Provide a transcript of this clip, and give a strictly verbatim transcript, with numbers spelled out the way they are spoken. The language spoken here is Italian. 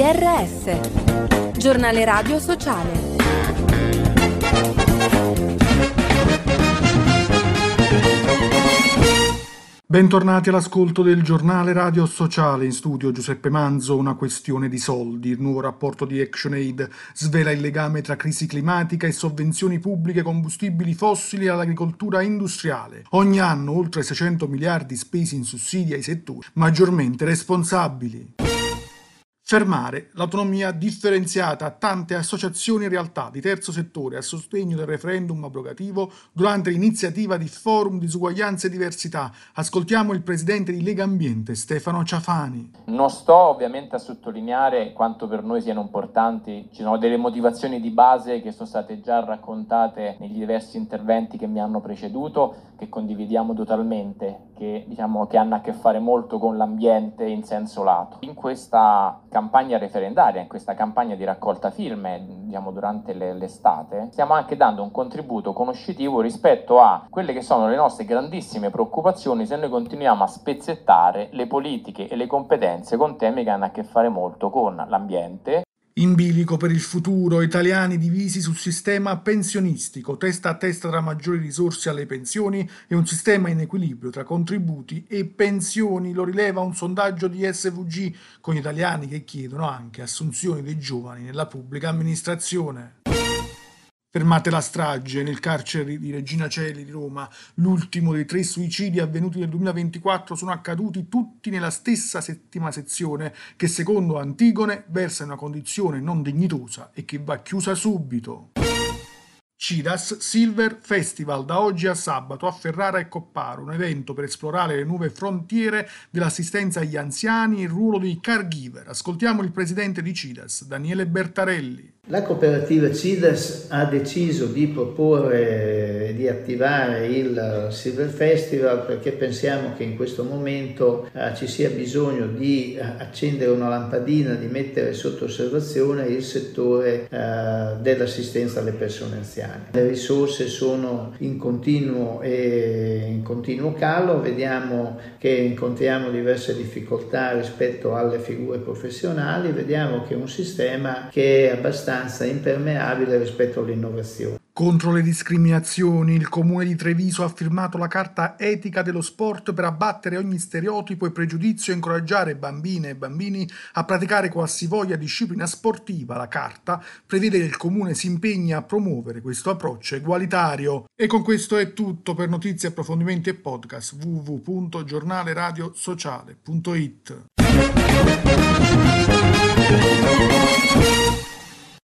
R S, giornale radio sociale. Bentornati all'ascolto del giornale radio sociale. In studio Giuseppe Manzo. Una questione di soldi. Il nuovo rapporto di ActionAid svela il legame tra crisi climatica e sovvenzioni pubbliche ai combustibili fossili e all'agricoltura industriale. Ogni anno oltre seicento miliardi spesi in sussidi ai settori maggiormente responsabili. Fermare l'autonomia differenziata a tante associazioni e realtà di terzo settore a sostegno del referendum abrogativo durante l'iniziativa di Forum Disuguaglianza e Diversità. Ascoltiamo il presidente di Lega Ambiente, Stefano Ciafani. Non sto ovviamente a sottolineare quanto per noi siano importanti, ci sono delle motivazioni di base che sono state già raccontate negli diversi interventi che mi hanno preceduto, che condividiamo totalmente, che diciamo che hanno a che fare molto con l'ambiente in senso lato. In questa campagna referendaria, in questa campagna di raccolta firme, diciamo durante le, l'estate, stiamo anche dando un contributo conoscitivo rispetto a quelle che sono le nostre grandissime preoccupazioni se noi continuiamo a spezzettare le politiche e le competenze con temi che hanno a che fare molto con l'ambiente. In bilico per il futuro, italiani divisi sul sistema pensionistico, testa a testa tra maggiori risorse alle pensioni e un sistema in equilibrio tra contributi e pensioni, lo rileva un sondaggio di S V G, con gli italiani che chiedono anche assunzioni dei giovani nella pubblica amministrazione. Fermate la strage nel carcere di Regina Coeli di Roma. L'ultimo dei tre suicidi avvenuti nel duemilaventiquattro sono accaduti tutti nella stessa settima sezione che, secondo Antigone, versa in una condizione non dignitosa e che va chiusa subito. CIDAS Silver Festival, da oggi a sabato a Ferrara e Copparo, un evento per esplorare le nuove frontiere dell'assistenza agli anziani e il ruolo dei caregiver. Ascoltiamo il presidente di CIDAS, Daniele Bertarelli. La cooperativa CIDAS ha deciso di proporre e di attivare il Silver Festival perché pensiamo che in questo momento eh, ci sia bisogno di eh, accendere una lampadina, di mettere sotto osservazione il settore eh, dell'assistenza alle persone anziane. Le risorse sono in continuo e in continuo calo, vediamo che incontriamo diverse difficoltà rispetto alle figure professionali, vediamo che è un sistema che è abbastanza impermeabile rispetto all'innovazione. Contro le discriminazioni, il Comune di Treviso ha firmato la Carta Etica dello Sport per abbattere ogni stereotipo e pregiudizio e incoraggiare bambine e bambini a praticare qualsivoglia disciplina sportiva. La Carta prevede che il Comune si impegni a promuovere questo approccio egualitario. E con questo è tutto. Per notizie, approfondimenti e podcast w w w punto giornale radio sociale punto it.